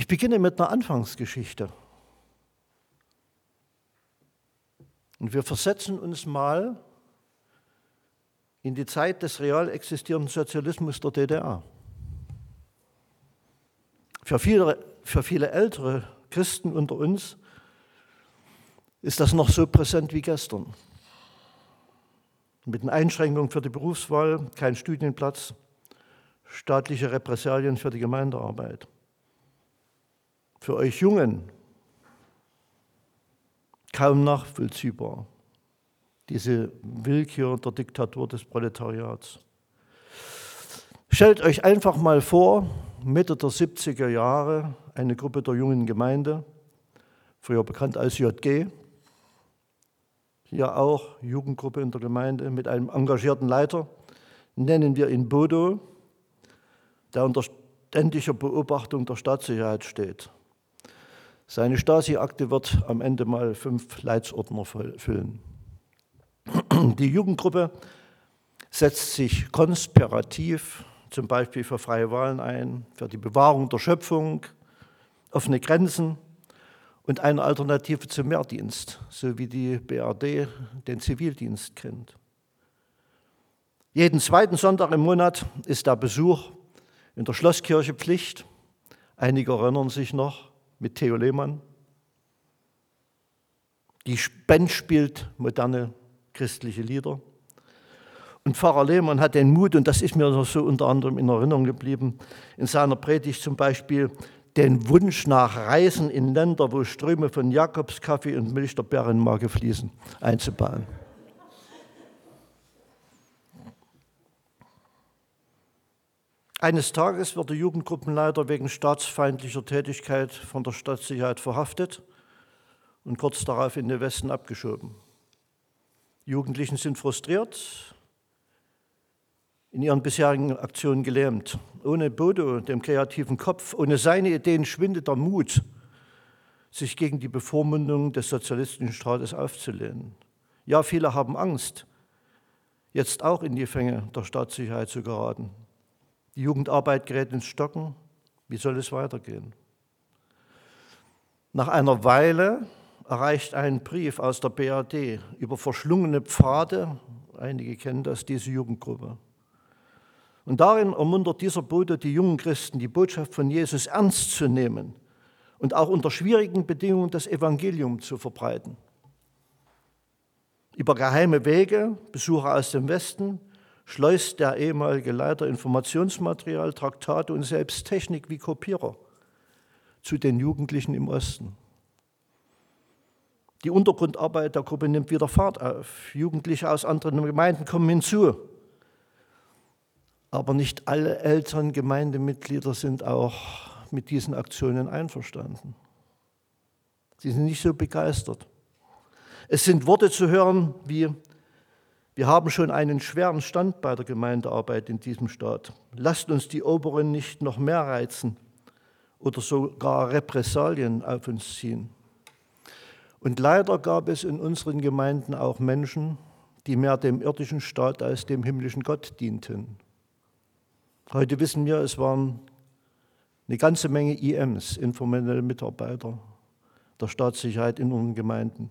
Ich beginne mit einer Anfangsgeschichte. Und wir versetzen uns mal in die Zeit des real existierenden Sozialismus der DDR. Für viele ältere Christen unter uns ist das noch so präsent wie gestern. Mit den Einschränkungen für die Berufswahl, kein Studienplatz, staatliche Repressalien für die Gemeindearbeit. Für euch Jungen kaum nachvollziehbar, diese Willkür der Diktatur des Proletariats. Stellt euch einfach mal vor, Mitte der 70er Jahre, eine Gruppe der jungen Gemeinde, früher bekannt als JG, hier auch Jugendgruppe in der Gemeinde mit einem engagierten Leiter, nennen wir ihn Bodo, der unter ständiger Beobachtung der Staatssicherheit steht. Seine Stasi-Akte wird am Ende mal 5 Leitsordner füllen. Die Jugendgruppe setzt sich konspirativ zum Beispiel für freie Wahlen ein, für die Bewahrung der Schöpfung, offene Grenzen und eine Alternative zum Wehrdienst, so wie die BRD den Zivildienst kennt. Jeden zweiten Sonntag im Monat ist der Besuch in der Schlosskirche Pflicht. Einige erinnern sich noch mit Theo Lehmann. Die Band spielt moderne christliche Lieder. Und Pfarrer Lehmann hat den Mut, und das ist mir noch so unter anderem in Erinnerung geblieben, in seiner Predigt zum Beispiel den Wunsch nach Reisen in Länder, wo Ströme von Jakobskaffee und Milch der Bärenmarke fließen, einzubauen. Eines Tages wird der Jugendgruppenleiter wegen staatsfeindlicher Tätigkeit von der Staatssicherheit verhaftet und kurz darauf in den Westen abgeschoben. Die Jugendlichen sind frustriert, in ihren bisherigen Aktionen gelähmt. Ohne Bodo, dem kreativen Kopf, ohne seine Ideen schwindet der Mut, sich gegen die Bevormundung des sozialistischen Staates aufzulehnen. Ja, viele haben Angst, jetzt auch in die Fänge der Staatssicherheit zu geraten. Die Jugendarbeit gerät ins Stocken. Wie soll es weitergehen? Nach einer Weile erreicht ein Brief aus der BRD über verschlungene Pfade, einige kennen das, diese Jugendgruppe. Und darin ermuntert dieser Bote die jungen Christen, die Botschaft von Jesus ernst zu nehmen und auch unter schwierigen Bedingungen das Evangelium zu verbreiten. Über geheime Wege, Besucher aus dem Westen, schleust der ehemalige Leiter Informationsmaterial, Traktate und selbst Technik wie Kopierer zu den Jugendlichen im Osten. Die Untergrundarbeit der Gruppe nimmt wieder Fahrt auf. Jugendliche aus anderen Gemeinden kommen hinzu. Aber nicht alle Eltern, Gemeindemitglieder sind auch mit diesen Aktionen einverstanden. Sie sind nicht so begeistert. Es sind Worte zu hören wie: Wir haben schon einen schweren Stand bei der Gemeindearbeit in diesem Staat. Lasst uns die Oberen nicht noch mehr reizen oder sogar Repressalien auf uns ziehen. Und leider gab es in unseren Gemeinden auch Menschen, die mehr dem irdischen Staat als dem himmlischen Gott dienten. Heute wissen wir, es waren eine ganze Menge IMs, informelle Mitarbeiter der Staatssicherheit in unseren Gemeinden.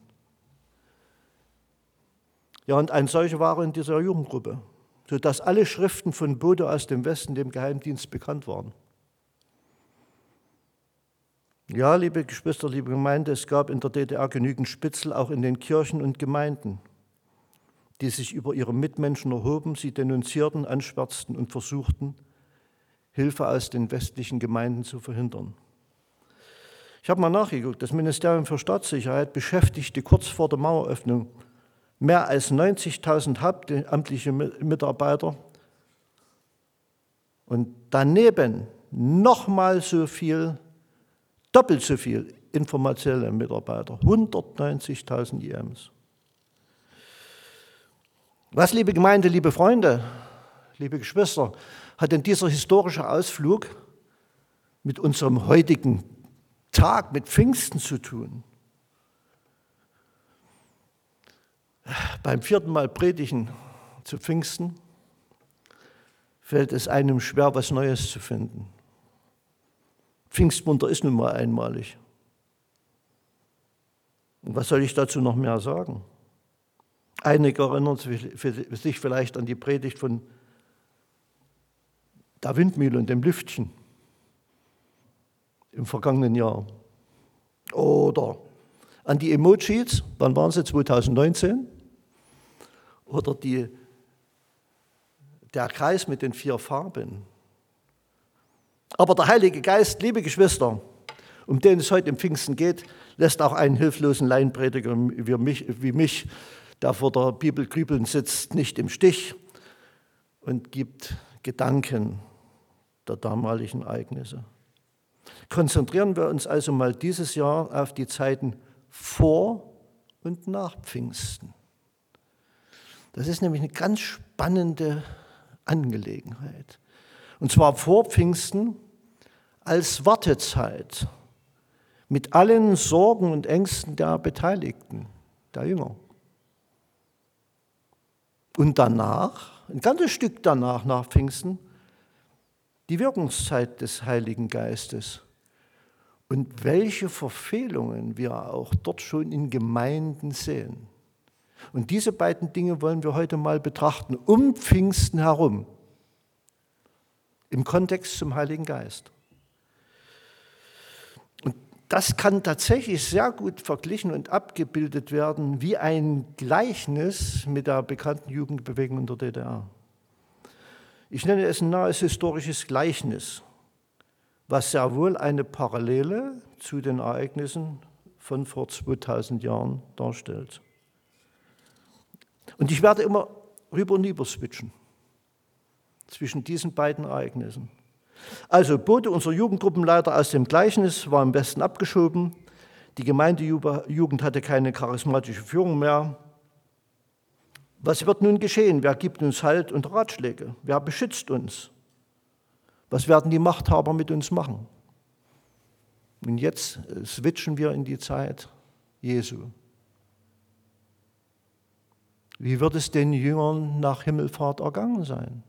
Ja, und ein solcher war in dieser Jugendgruppe, sodass alle Schriften von Bodo aus dem Westen dem Geheimdienst bekannt waren. Ja, liebe Geschwister, liebe Gemeinde, es gab in der DDR genügend Spitzel, auch in den Kirchen und Gemeinden, die sich über ihre Mitmenschen erhoben, sie denunzierten, anschwärzten und versuchten, Hilfe aus den westlichen Gemeinden zu verhindern. Ich habe mal nachgeguckt, das Ministerium für Staatssicherheit beschäftigte kurz vor der Maueröffnung mehr als 90.000 hauptamtliche Mitarbeiter und daneben nochmal so viel, doppelt so viel informationelle Mitarbeiter, 190.000 IMs. Was, liebe Gemeinde, liebe Freunde, liebe Geschwister, hat denn dieser historische Ausflug mit unserem heutigen Tag, mit Pfingsten zu tun? Beim 4. Mal Predigen zu Pfingsten fällt es einem schwer, was Neues zu finden. Pfingstwunder ist nun mal einmalig. Und was soll ich dazu noch mehr sagen? Einige erinnern sich vielleicht an die Predigt von der Windmühle und dem Lüftchen im vergangenen Jahr. Oder an die Emojis, wann waren sie, 2019? Oder der Kreis mit den 4 Farben. Aber der Heilige Geist, liebe Geschwister, um den es heute im Pfingsten geht, lässt auch einen hilflosen Laienprediger wie mich, der vor der Bibel grübelnd sitzt, nicht im Stich und gibt Gedanken der damaligen Ereignisse. Konzentrieren wir uns also mal dieses Jahr auf die Zeiten vor und nach Pfingsten. Das ist nämlich eine ganz spannende Angelegenheit. Und zwar vor Pfingsten als Wartezeit mit allen Sorgen und Ängsten der Beteiligten, der Jünger. Und danach, ein ganzes Stück danach, nach Pfingsten, die Wirkungszeit des Heiligen Geistes. Und welche Verfehlungen wir auch dort schon in Gemeinden sehen. Und diese beiden Dinge wollen wir heute mal betrachten, um Pfingsten herum, im Kontext zum Heiligen Geist. Und das kann tatsächlich sehr gut verglichen und abgebildet werden wie ein Gleichnis mit der bekannten Jugendbewegung in der DDR. Ich nenne es ein nahes historisches Gleichnis, was sehr wohl eine Parallele zu den Ereignissen von vor 2000 Jahren darstellt. Und ich werde immer rüber und über switchen zwischen diesen beiden Ereignissen. Also Bode, unser Jugendgruppenleiter aus dem Gleichnis, war im Westen abgeschoben. Die Gemeindejugend hatte keine charismatische Führung mehr. Was wird nun geschehen? Wer gibt uns Halt und Ratschläge? Wer beschützt uns? Was werden die Machthaber mit uns machen? Und jetzt switchen wir in die Zeit Jesu. Wie wird es den Jüngern nach Himmelfahrt ergangen sein?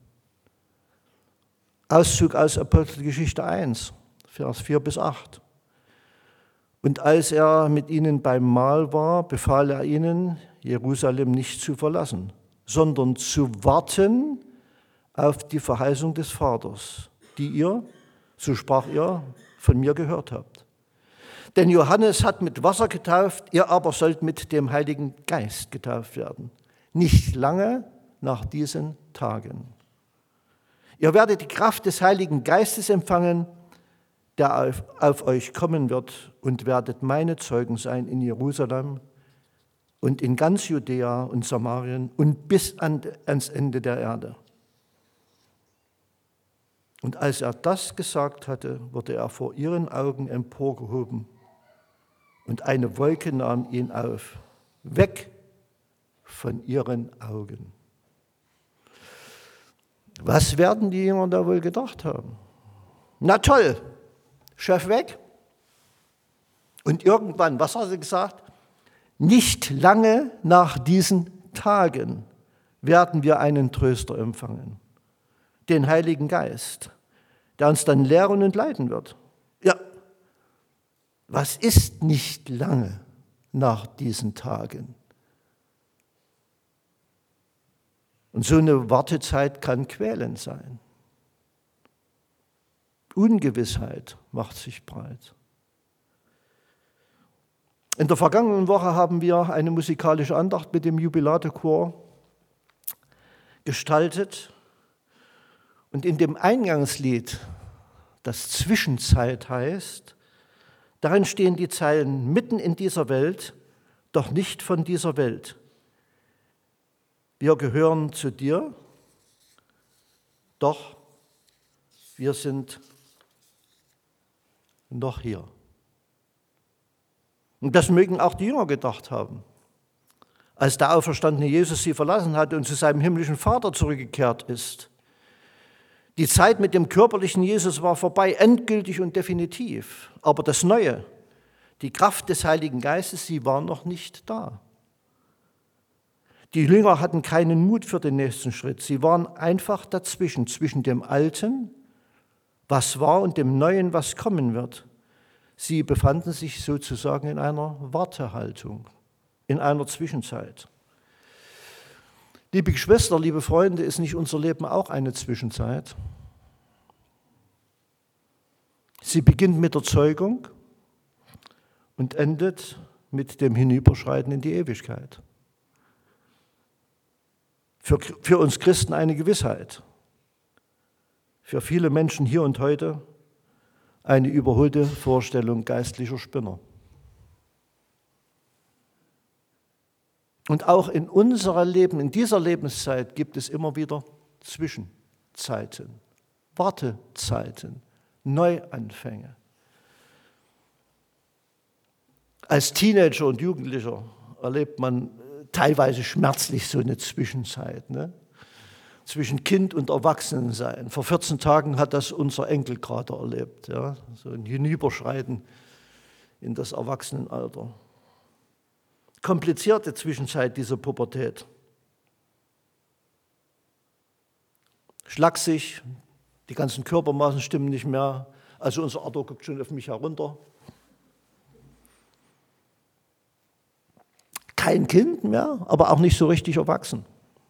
Auszug aus Apostelgeschichte 1, Vers 4 bis 8. Und als er mit ihnen beim Mahl war, befahl er ihnen, Jerusalem nicht zu verlassen, sondern zu warten auf die Verheißung des Vaters, die ihr, so sprach er, von mir gehört habt. Denn Johannes hat mit Wasser getauft, ihr aber sollt mit dem Heiligen Geist getauft werden. Nicht lange nach diesen Tagen. Ihr werdet die Kraft des Heiligen Geistes empfangen, der auf euch kommen wird, und werdet meine Zeugen sein in Jerusalem und in ganz Judäa und Samarien und bis ans Ende der Erde. Und als er das gesagt hatte, wurde er vor ihren Augen emporgehoben und eine Wolke nahm ihn auf, weg von ihren Augen. Was werden die Jünger da wohl gedacht haben? Na toll, Chef weg. Und irgendwann, was hat er gesagt? Nicht lange nach diesen Tagen werden wir einen Tröster empfangen, den Heiligen Geist, der uns dann lehren und leiten wird. Ja, was ist nicht lange nach diesen Tagen? Und so eine Wartezeit kann quälend sein. Ungewissheit macht sich breit. In der vergangenen Woche haben wir eine musikalische Andacht mit dem Jubilatorchor gestaltet. Und in dem Eingangslied, das Zwischenzeit heißt, darin stehen die Zeilen: mitten in dieser Welt, doch nicht von dieser Welt. Wir gehören zu dir, doch wir sind noch hier. Und das mögen auch die Jünger gedacht haben, als der auferstandene Jesus sie verlassen hatte und zu seinem himmlischen Vater zurückgekehrt ist. Die Zeit mit dem körperlichen Jesus war vorbei, endgültig und definitiv. Aber das Neue, die Kraft des Heiligen Geistes, sie war noch nicht da. Die Jünger hatten keinen Mut für den nächsten Schritt. Sie waren einfach dazwischen, zwischen dem Alten was war und dem Neuen, was kommen wird. Sie befanden sich sozusagen in einer Wartehaltung, in einer Zwischenzeit. Liebe Geschwister, liebe Freunde, ist nicht unser Leben auch eine Zwischenzeit? Sie beginnt mit der Zeugung und endet mit dem Hinüberschreiten in die Ewigkeit. Für uns Christen eine Gewissheit. Für viele Menschen hier und heute eine überholte Vorstellung geistlicher Spinner. Und auch in unserem Leben, in dieser Lebenszeit gibt es immer wieder Zwischenzeiten, Wartezeiten, Neuanfänge. Als Teenager und Jugendlicher erlebt man teilweise schmerzlich so eine Zwischenzeit, ne? Zwischen Kind und Erwachsenensein. Vor 14 Tagen hat das unser Enkel gerade erlebt, ja? So ein Hinüberschreiten in das Erwachsenenalter. Komplizierte Zwischenzeit dieser Pubertät. Schlaksig, die ganzen Körpermaßen stimmen nicht mehr, also unser Arthur guckt schon auf mich herunter. Kein Kind mehr, aber auch nicht so richtig erwachsen.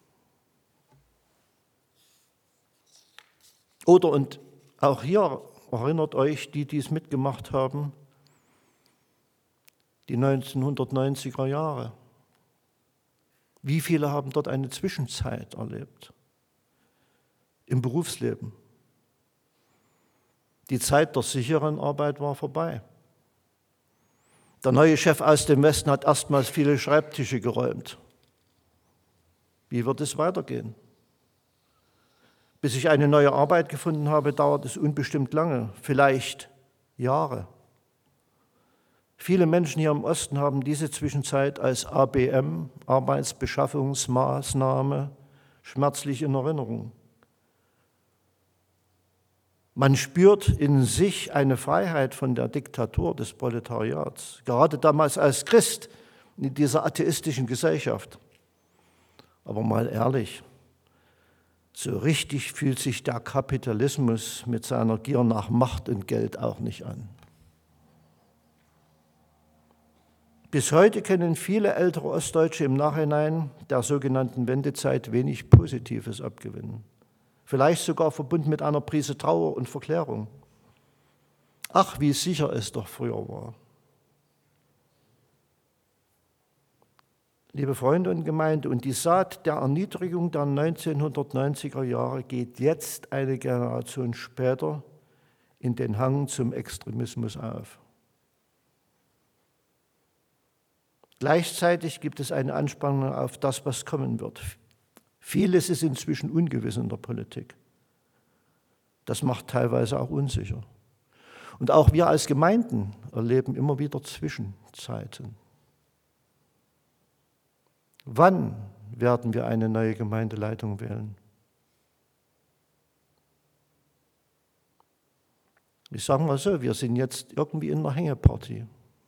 Oder, und auch hier erinnert euch, die es mitgemacht haben, die 1990er Jahre. Wie viele haben dort eine Zwischenzeit erlebt? Im Berufsleben. Die Zeit der sicheren Arbeit war vorbei. Der neue Chef aus dem Westen hat erstmals viele Schreibtische geräumt. Wie wird es weitergehen? Bis ich eine neue Arbeit gefunden habe, dauert es unbestimmt lange, vielleicht Jahre. Viele Menschen hier im Osten haben diese Zwischenzeit als ABM, Arbeitsbeschaffungsmaßnahme, schmerzlich in Erinnerung. Man spürt in sich eine Freiheit von der Diktatur des Proletariats, gerade damals als Christ in dieser atheistischen Gesellschaft. Aber mal ehrlich, so richtig fühlt sich der Kapitalismus mit seiner Gier nach Macht und Geld auch nicht an. Bis heute können viele ältere Ostdeutsche im Nachhinein der sogenannten Wendezeit wenig Positives abgewinnen. Vielleicht sogar verbunden mit einer Prise Trauer und Verklärung. Ach, wie sicher es doch früher war. Liebe Freunde und Gemeinde, und die Saat der Erniedrigung der 1990er Jahre geht jetzt eine Generation später in den Hang zum Extremismus auf. Gleichzeitig gibt es eine Anspannung auf das, was kommen wird. Vieles ist inzwischen ungewiss in der Politik. Das macht teilweise auch unsicher. Und auch wir als Gemeinden erleben immer wieder Zwischenzeiten. Wann werden wir eine neue Gemeindeleitung wählen? Ich sage mal so, wir sind jetzt irgendwie in einer Hängepartie.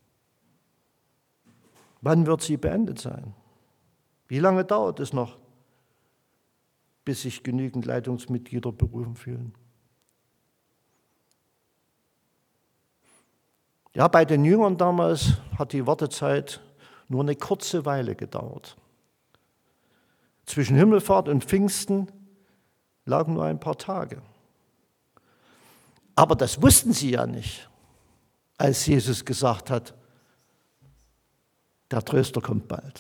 Wann wird sie beendet sein? Wie lange dauert es noch, bis sich genügend Leitungsmitglieder berufen fühlen? Ja, bei den Jüngern damals hat die Wartezeit nur eine kurze Weile gedauert. Zwischen Himmelfahrt und Pfingsten lagen nur ein paar Tage. Aber das wussten sie ja nicht, als Jesus gesagt hat, der Tröster kommt bald.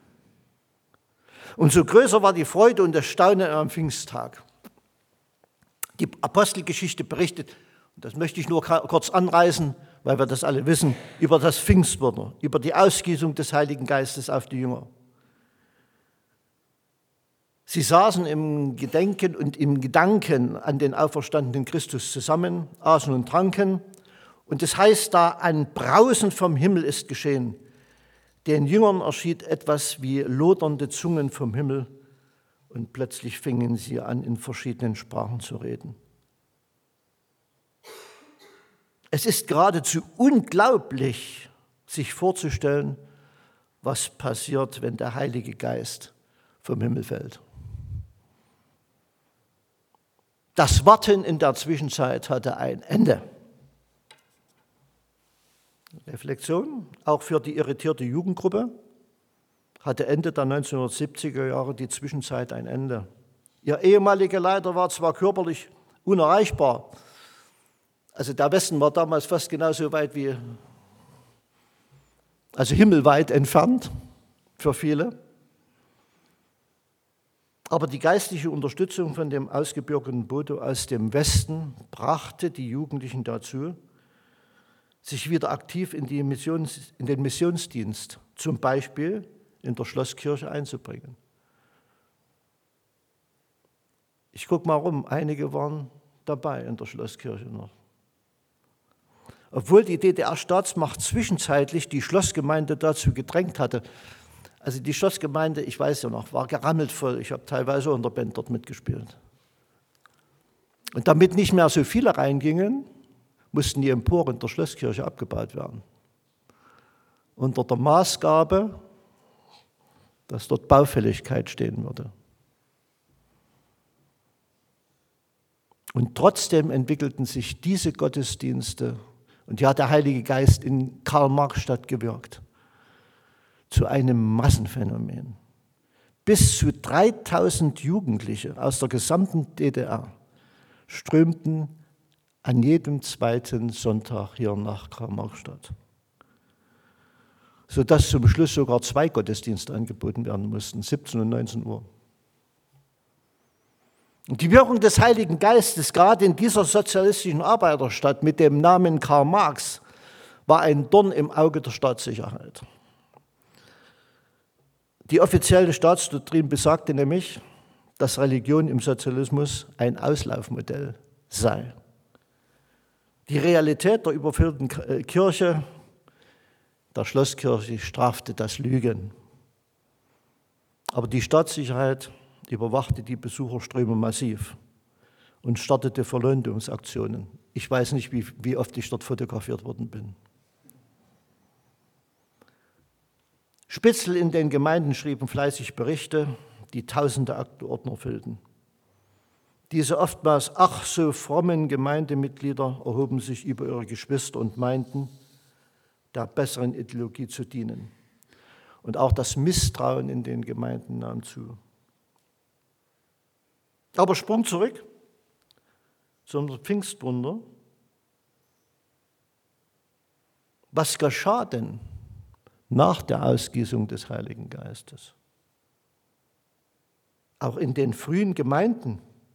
Und so größer war die Freude und das Staunen am Pfingsttag. Die Apostelgeschichte berichtet, und das möchte ich nur kurz anreißen, weil wir das alle wissen, über das Pfingstwunder, über die Ausgießung des Heiligen Geistes auf die Jünger. Sie saßen im Gedenken und im Gedanken an den auferstandenen Christus zusammen, aßen und tranken. Und es heißt da, ein Brausen vom Himmel ist geschehen. Den Jüngern erschien etwas wie lodernde Zungen vom Himmel und plötzlich fingen sie an, in verschiedenen Sprachen zu reden. Es ist geradezu unglaublich, sich vorzustellen, was passiert, wenn der Heilige Geist vom Himmel fällt. Das Warten in der Zwischenzeit hatte ein Ende. Reflexion, auch für die irritierte Jugendgruppe, hatte Ende der 1970er Jahre die Zwischenzeit ein Ende. Ihr ehemaliger Leiter war zwar körperlich unerreichbar, also der Westen war damals fast genauso weit wie, also himmelweit entfernt für viele, aber die geistliche Unterstützung von dem ausgebürgerten Bodo aus dem Westen brachte die Jugendlichen dazu, sich wieder aktiv in den Missionsdienst, zum Beispiel in der Schlosskirche, einzubringen. Ich gucke mal rum, einige waren dabei in der Schlosskirche noch. Obwohl die DDR-Staatsmacht zwischenzeitlich die Schlossgemeinde dazu gedrängt hatte. Also die Schlossgemeinde, ich weiß ja noch, war gerammelt voll. Ich habe teilweise unter Band dort mitgespielt. Und damit nicht mehr so viele reingingen, mussten die Emporen der Schlosskirche abgebaut werden. Unter der Maßgabe, dass dort Baufälligkeit stehen würde. Und trotzdem entwickelten sich diese Gottesdienste, und hier hat der Heilige Geist in Karl-Marx-Stadt gewirkt, zu einem Massenphänomen. Bis zu 3000 Jugendliche aus der gesamten DDR strömten an jedem zweiten Sonntag hier nach Karl-Marx-Stadt, sodass zum Schluss sogar 2 Gottesdienste angeboten werden mussten, 17 und 19 Uhr. Und die Wirkung des Heiligen Geistes, gerade in dieser sozialistischen Arbeiterstadt mit dem Namen Karl Marx, war ein Dorn im Auge der Staatssicherheit. Die offizielle Staatsdoktrin besagte nämlich, dass Religion im Sozialismus ein Auslaufmodell sei. Die Realität der überfüllten Kirche, der Schlosskirche, strafte das Lügen. Aber die Staatssicherheit überwachte die Besucherströme massiv und startete Verleumdungsaktionen. Ich weiß nicht, wie oft ich dort fotografiert worden bin. Spitzel in den Gemeinden schrieben fleißig Berichte, die tausende Aktenordner füllten. Diese oftmals ach so frommen Gemeindemitglieder erhoben sich über ihre Geschwister und meinten, der besseren Ideologie zu dienen. Und auch das Misstrauen in den Gemeinden nahm zu. Aber Sprung zurück zum Pfingstwunder. Was geschah denn nach der Ausgießung des Heiligen Geistes? Auch in den frühen Gemeinden,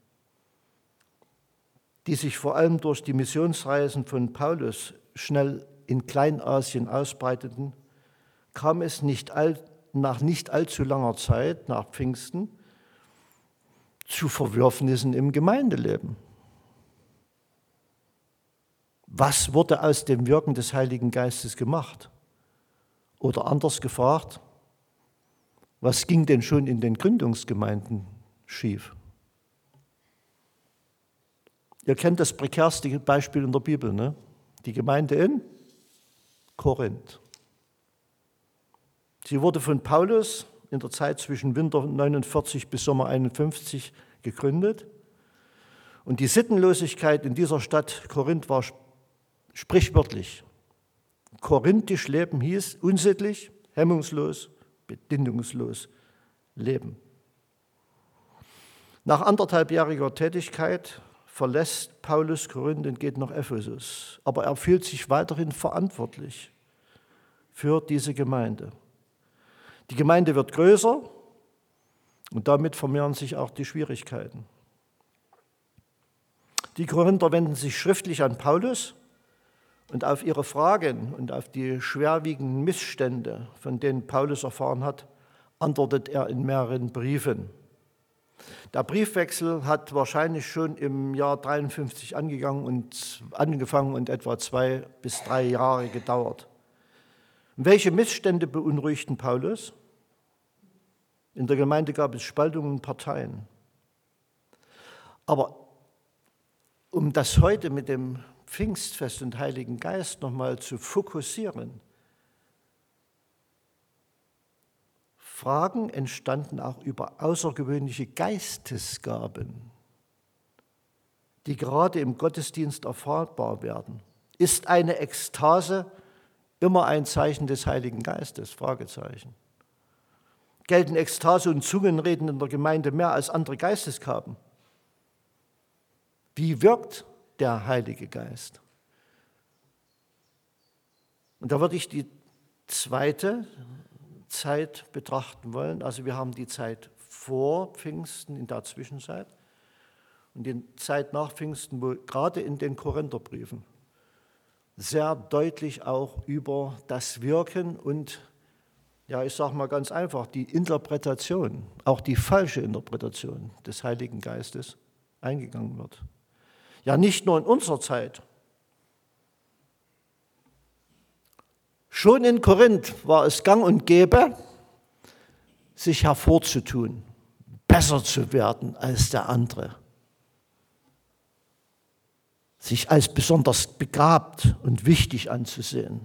die sich vor allem durch die Missionsreisen von Paulus schnell in Kleinasien ausbreiteten, kam es nach nicht allzu langer Zeit, nach Pfingsten, zu Verwürfnissen im Gemeindeleben. Was wurde aus dem Wirken des Heiligen Geistes gemacht? Oder anders gefragt, was ging denn schon in den Gründungsgemeinden schief? Ihr kennt das prekärste Beispiel in der Bibel, ne? Die Gemeinde in Korinth. Sie wurde von Paulus in der Zeit zwischen Winter 49 bis Sommer 51 gegründet. Und die Sittenlosigkeit in dieser Stadt Korinth war sprichwörtlich. Korinthisch leben hieß unsittlich, hemmungslos, bedingungslos leben. Nach 1,5-jähriger Tätigkeit verlässt Paulus Korinth und geht nach Ephesus. Aber er fühlt sich weiterhin verantwortlich für diese Gemeinde. Die Gemeinde wird größer und damit vermehren sich auch die Schwierigkeiten. Die Korinther wenden sich schriftlich an Paulus und auf ihre Fragen und auf die schwerwiegenden Missstände, von denen Paulus erfahren hat, antwortet er in mehreren Briefen. Der Briefwechsel hat wahrscheinlich schon im Jahr 53 angefangen und etwa 2 bis 3 Jahre gedauert. Welche Missstände beunruhigten Paulus? In der Gemeinde gab es Spaltungen und Parteien. Aber um das heute mit dem Pfingstfest und Heiligen Geist nochmal zu fokussieren, Fragen entstanden auch über außergewöhnliche Geistesgaben. die gerade im Gottesdienst erfahrbar werden. Ist eine Ekstase immer ein Zeichen des Heiligen Geistes? Fragezeichen. Gelten Ekstase und Zungenreden in der Gemeinde mehr als andere Geistesgaben? Wie wirkt der Heilige Geist? Und da würde ich die zweite Zeit betrachten wollen. Also wir haben die Zeit vor Pfingsten in der Zwischenzeit und die Zeit nach Pfingsten, wo gerade in den Korintherbriefen sehr deutlich auch über das Wirken und, ja, ich sage mal ganz einfach, die Interpretation, auch die falsche Interpretation des Heiligen Geistes eingegangen wird. Ja, nicht nur in unserer Zeit. Schon in Korinth war es gang und gäbe, sich hervorzutun, besser zu werden als der andere, sich als besonders begabt und wichtig anzusehen.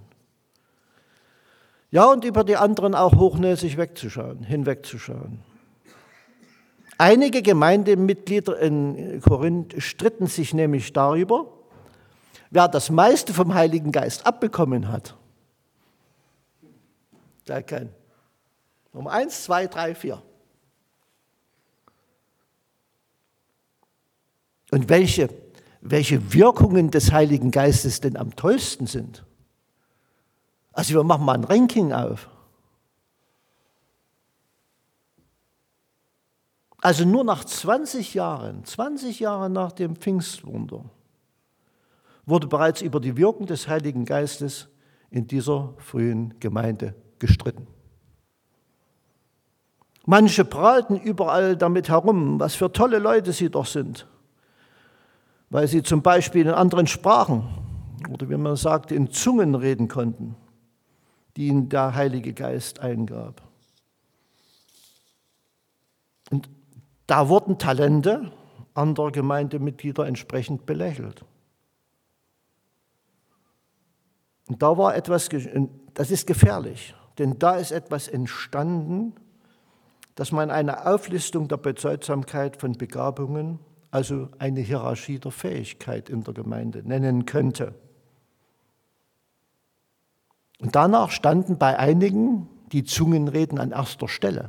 Ja, und über die anderen auch hochnäsig hinwegzuschauen. Einige Gemeindemitglieder in Korinth stritten sich nämlich darüber, wer das meiste vom Heiligen Geist abbekommen hat. Gleich kein. Nummer 1, 2, 3, 4. Und welche Wirkungen des Heiligen Geistes denn am tollsten sind. Also wir machen mal ein Ranking auf. Also nur nach 20 Jahren nach dem Pfingstwunder, wurde bereits über die Wirkung des Heiligen Geistes in dieser frühen Gemeinde gestritten. Manche prahlten überall damit herum, was für tolle Leute sie doch sind, weil sie zum Beispiel in anderen Sprachen oder wie man sagt, in Zungen reden konnten, die ihnen der Heilige Geist eingab. Und da wurden Talente anderer Gemeindemitglieder entsprechend belächelt. Und da war etwas, das ist gefährlich, denn da ist etwas entstanden, dass man eine Auflistung der Bedeutsamkeit von Begabungen, also eine Hierarchie der Fähigkeit in der Gemeinde nennen könnte. Und danach standen bei einigen die Zungenreden an erster Stelle.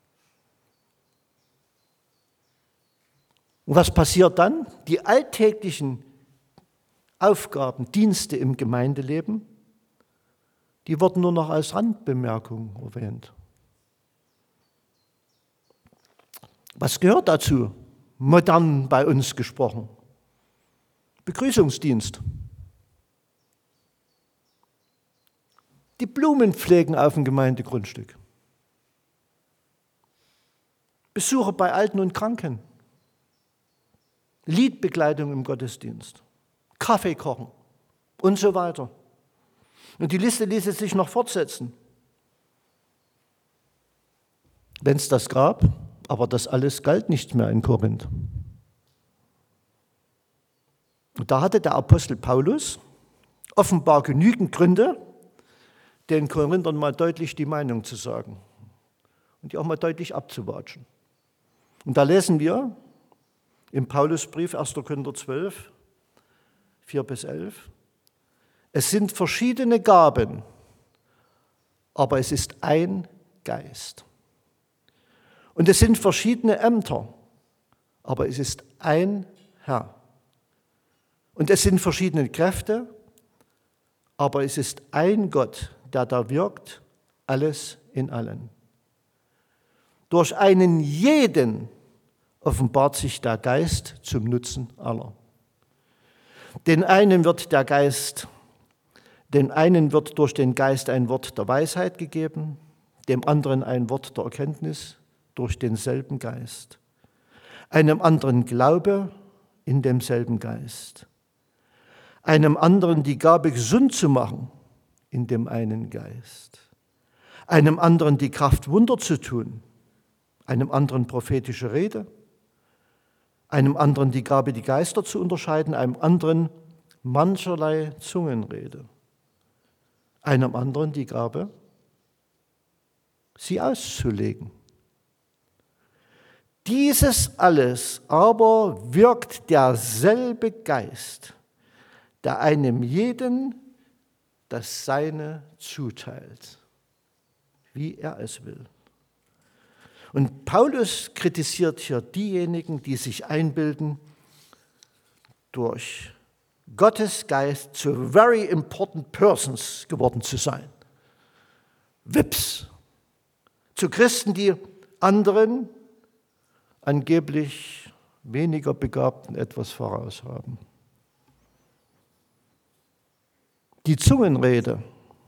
Und was passiert dann? Die alltäglichen Aufgaben, Dienste im Gemeindeleben, die wurden nur noch als Randbemerkung erwähnt. Was gehört dazu? Modern bei uns gesprochen. Begrüßungsdienst. Die Blumen pflegen auf dem Gemeindegrundstück. Besuche bei Alten und Kranken. Liedbegleitung im Gottesdienst. Kaffee kochen und so weiter. Und die Liste ließe sich noch fortsetzen. Wenn es das gab, aber das alles galt nicht mehr in Korinth. Und da hatte der Apostel Paulus offenbar genügend Gründe, den Korinthern mal deutlich die Meinung zu sagen und die auch mal deutlich abzuwatschen. Und da lesen wir im Paulusbrief 1. Korinther 12, 4-11, es sind verschiedene Gaben, aber es ist ein Geist. Und es sind verschiedene Ämter, aber es ist ein Herr. Und es sind verschiedene Kräfte, aber es ist ein Gott, der da wirkt, alles in allen. Durch einen jeden offenbart sich der Geist zum Nutzen aller. Den einen wird durch den Geist ein Wort der Weisheit gegeben, dem anderen ein Wort der Erkenntnis durch denselben Geist, einem anderen Glaube in demselben Geist, einem anderen die Gabe gesund zu machen in dem einen Geist, einem anderen die Kraft Wunder zu tun, einem anderen prophetische Rede, einem anderen die Gabe die Geister zu unterscheiden, einem anderen mancherlei Zungenrede, einem anderen die Gabe, sie auszulegen. Dieses alles aber wirkt derselbe Geist, der einem jeden das Seine zuteilt, wie er es will. Und Paulus kritisiert hier diejenigen, die sich einbilden, durch Gottes Geist zu very important persons geworden zu sein. Wips. Zu Christen, die anderen, angeblich weniger Begabten, etwas voraus haben. Die Zungenrede,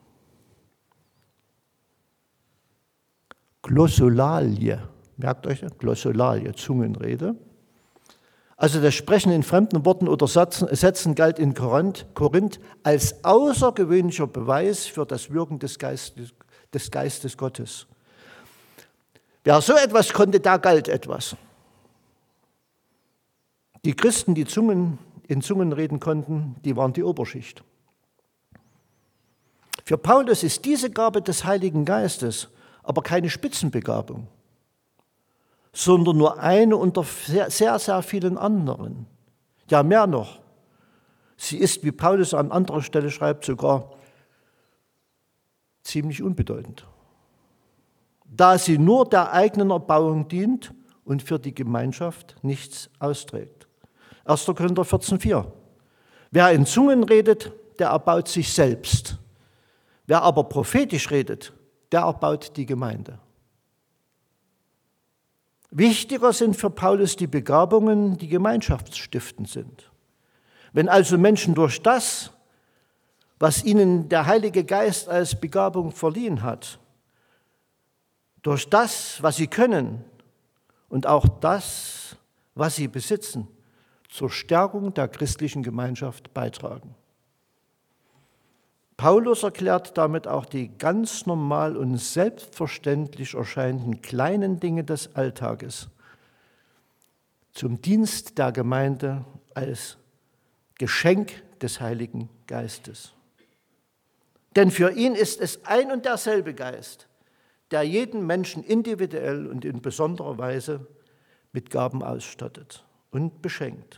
Glossolalie, merkt euch, Glossolalie, Zungenrede. Also das Sprechen in fremden Worten oder Sätzen galt in Korinth als außergewöhnlicher Beweis für das Wirken des Geistes Gottes. Wer so etwas konnte, da galt etwas. Die Christen, die in Zungen reden konnten, die waren die Oberschicht. Für Paulus ist diese Gabe des Heiligen Geistes aber keine Spitzenbegabung, sondern nur eine unter sehr, sehr vielen anderen. Ja, mehr noch. Sie ist, wie Paulus an anderer Stelle schreibt, sogar ziemlich unbedeutend, da sie nur der eigenen Erbauung dient und für die Gemeinschaft nichts austrägt. 1. Korinther 14,4. Wer in Zungen redet, der erbaut sich selbst. Wer aber prophetisch redet, der erbaut die Gemeinde. Wichtiger sind für Paulus die Begabungen, die gemeinschaftsstiftend sind. Wenn also Menschen durch das, was ihnen der Heilige Geist als Begabung verliehen hat, durch das, was sie können und auch das, was sie besitzen, zur Stärkung der christlichen Gemeinschaft beitragen. Paulus erklärt damit auch die ganz normal und selbstverständlich erscheinenden kleinen Dinge des Alltages zum Dienst der Gemeinde als Geschenk des Heiligen Geistes. Denn für ihn ist es ein und derselbe Geist, der jeden Menschen individuell und in besonderer Weise mit Gaben ausstattet und beschenkt.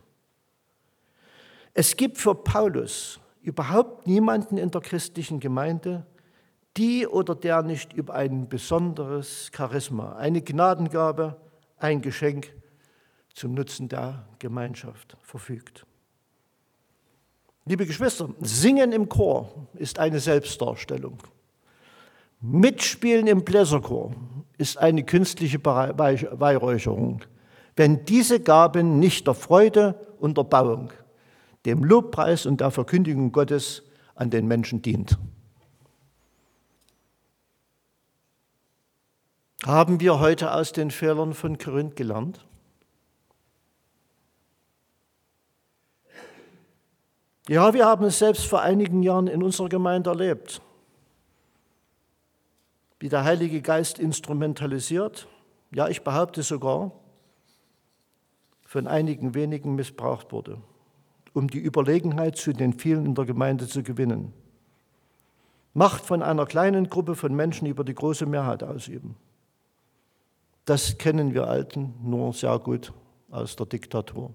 Es gibt für Paulus überhaupt niemanden in der christlichen Gemeinde, die oder der nicht über ein besonderes Charisma, eine Gnadengabe, ein Geschenk zum Nutzen der Gemeinschaft verfügt. Liebe Geschwister, Singen im Chor ist eine Selbstdarstellung. Mitspielen im Bläserchor ist eine künstliche Beweihräucherung, wenn diese Gaben nicht der Freude und Erbauung, dem Lobpreis und der Verkündigung Gottes an den Menschen dient. Haben wir heute aus den Fehlern von Korinth gelernt? Ja, wir haben es selbst vor einigen Jahren in unserer Gemeinde erlebt, wie der Heilige Geist instrumentalisiert, ja, ich behaupte sogar, von einigen wenigen missbraucht wurde, um die Überlegenheit zu den vielen in der Gemeinde zu gewinnen. Macht von einer kleinen Gruppe von Menschen über die große Mehrheit ausüben. Das kennen wir Alten nur sehr gut aus der Diktatur.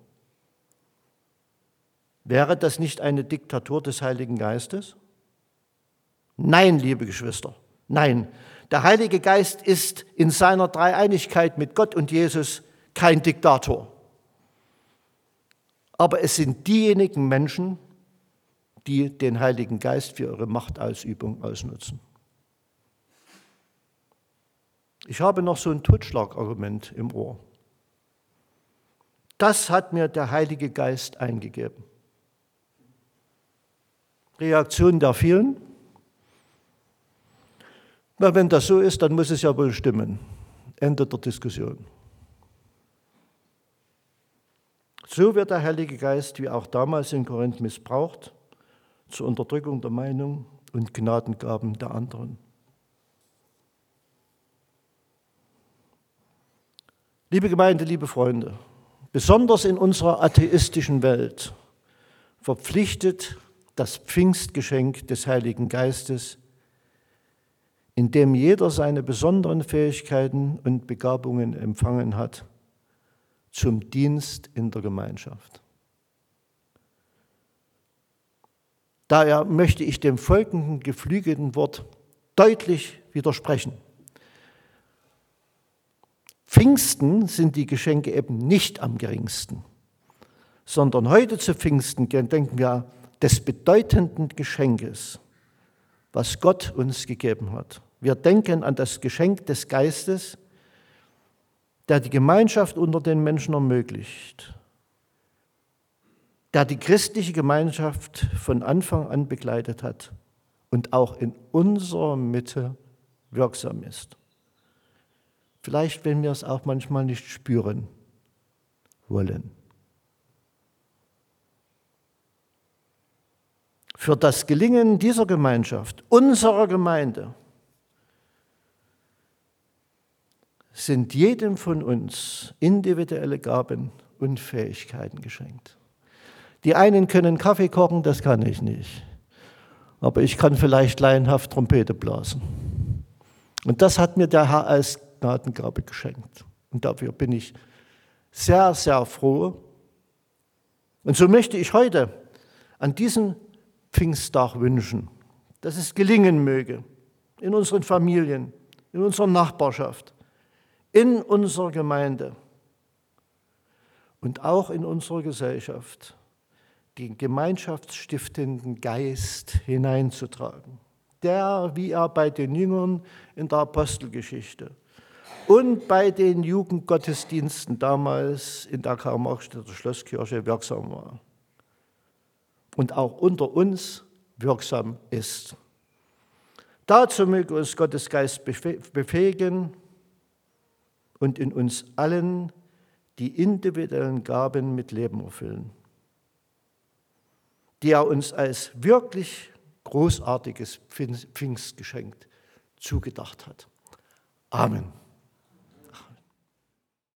Wäre das nicht eine Diktatur des Heiligen Geistes? Nein, liebe Geschwister, nein. Der Heilige Geist ist in seiner Dreieinigkeit mit Gott und Jesus kein Diktator. Aber es sind diejenigen Menschen, die den Heiligen Geist für ihre Machtausübung ausnutzen. Ich habe noch so ein Totschlagargument im Ohr. Das hat mir der Heilige Geist eingegeben. Reaktion der vielen? Na, wenn das so ist, dann muss es ja wohl stimmen. Ende der Diskussion. So wird der Heilige Geist, wie auch damals in Korinth, missbraucht zur Unterdrückung der Meinung und Gnadengaben der anderen. Liebe Gemeinde, liebe Freunde, besonders in unserer atheistischen Welt verpflichtet das Pfingstgeschenk des Heiligen Geistes, in dem jeder seine besonderen Fähigkeiten und Begabungen empfangen hat, zum Dienst in der Gemeinschaft. Daher möchte ich dem folgenden geflügelten Wort deutlich widersprechen. Pfingsten sind die Geschenke eben nicht am geringsten, sondern heute zu Pfingsten denken wir des bedeutenden Geschenkes, was Gott uns gegeben hat. Wir denken an das Geschenk des Geistes, der die Gemeinschaft unter den Menschen ermöglicht, der die christliche Gemeinschaft von Anfang an begleitet hat und auch in unserer Mitte wirksam ist. Vielleicht, wenn wir es auch manchmal nicht spüren wollen. Für das Gelingen dieser Gemeinschaft, unserer Gemeinde, sind jedem von uns individuelle Gaben und Fähigkeiten geschenkt. Die einen können Kaffee kochen, das kann ich nicht. Aber ich kann vielleicht laienhaft Trompete blasen. Und das hat mir der Herr als Gnadengabe geschenkt. Und dafür bin ich sehr, sehr froh. Und so möchte ich heute an diesem Pfingsttag wünschen, dass es gelingen möge, in unseren Familien, in unserer Nachbarschaft, in unserer Gemeinde und auch in unserer Gesellschaft, den gemeinschaftsstiftenden Geist hineinzutragen. Der, wie er bei den Jüngern in der Apostelgeschichte und bei den Jugendgottesdiensten damals in der Karl-Marx-Städter Schlosskirche wirksam war und auch unter uns wirksam ist. Dazu möge uns Gottes Geist befähigen und in uns allen die individuellen Gaben mit Leben erfüllen, die er uns als wirklich großartiges Pfingstgeschenk zugedacht hat. Amen.